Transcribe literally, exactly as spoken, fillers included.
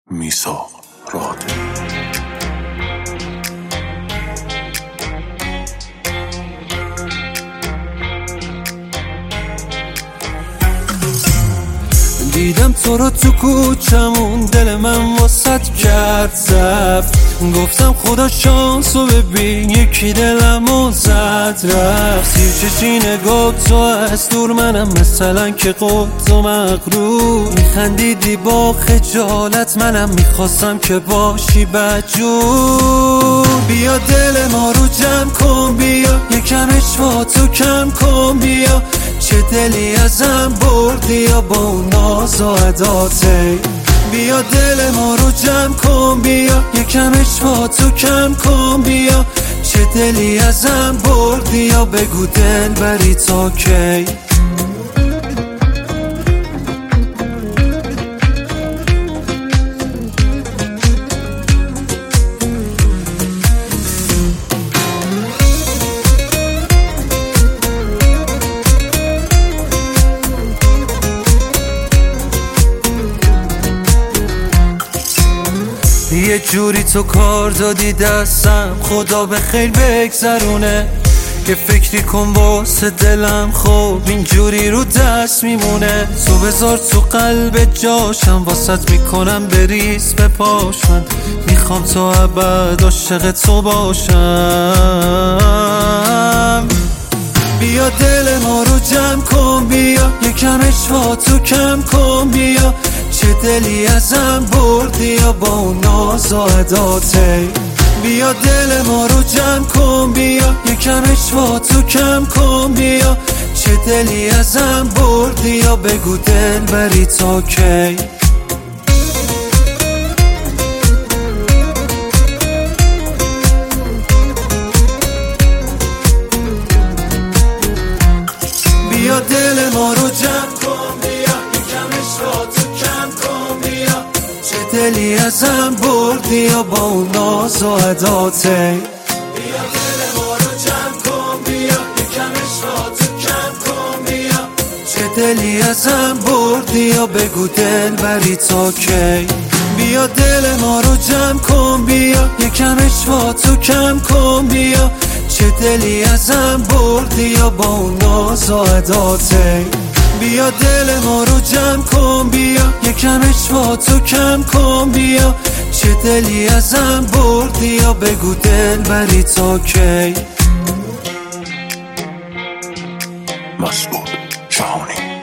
میثاق رادیو. دیدم تو رو تو کوچمون، دل من واسط کرد زفت. گفتم خدا شانسو ببین، یکی دلمو زد رفت. سیر چشی نگاه تو از دور، منم مثلا که قط و مغرور. میخندیدی با خجالت، منم میخواستم که باشی بدجور. بیا دل ما رو جمع کن، بیا یکم اشوا تو کم کن. بیا چه دلی ازم بردی یا با اون ناز و عداته. بیا دل ما رو جمع کن، بیا یکم اشوا تو کم کن. بیا چه دلی ازم بردی یا بگو دل بری تا کی. یه جوری تو کار دادی دستم، خدا به خیر بگذرونه. یه فکری کن واسه دلم، خب اینجوری رو دست میمونه. تو بذار تو قلب جاشم، واسط میکنم بریز به پاش. من میخوام تا ابد عاشق تو باشم. بیا دل ما رو جمع کن، بیا یکم اشوا تو کم کن. بیا چه دلی ازم بردی یا با اون ناز و عداته. بیا دل ما رو جمع کن، بیا یکم اشوا تو کم کن. بیا چه دلی ازم بردی یا بگو دل بری تا کی. بیا دل ما رو جمع کن، بیا یکم اشوا تو کم کن. بیا چه دلی ازم بردی یا با اون ناز و عداته. بیا دل ما رو جمع کن، بیا یکم اشوا تو کم کن. بیا چه دلی ازم بردی یا بگو دل بری تا کی. بیا دل ما رو جمع کن، بیا یکم اشوا تو کم کن. بیا چه دلی ازم بردی یا با اون ناز و عداته. بیا دل ما رو جمع کن، بیا یکم اشوا تو کم کن. بیا چه دلی ازم بردی یا بگو دل بری تا کی. مسعود جهانی.